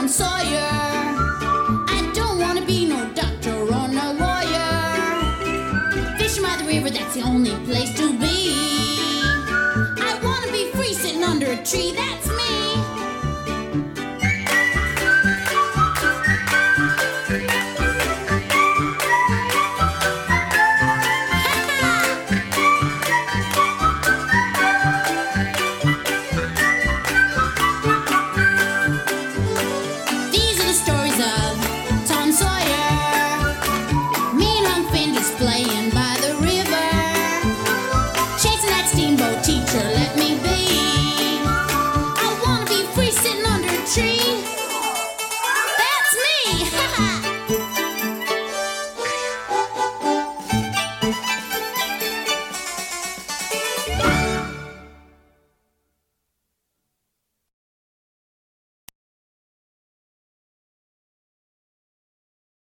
Sawyer. I don't wanna be no doctor or no lawyer. Fishing by the river, that's the only place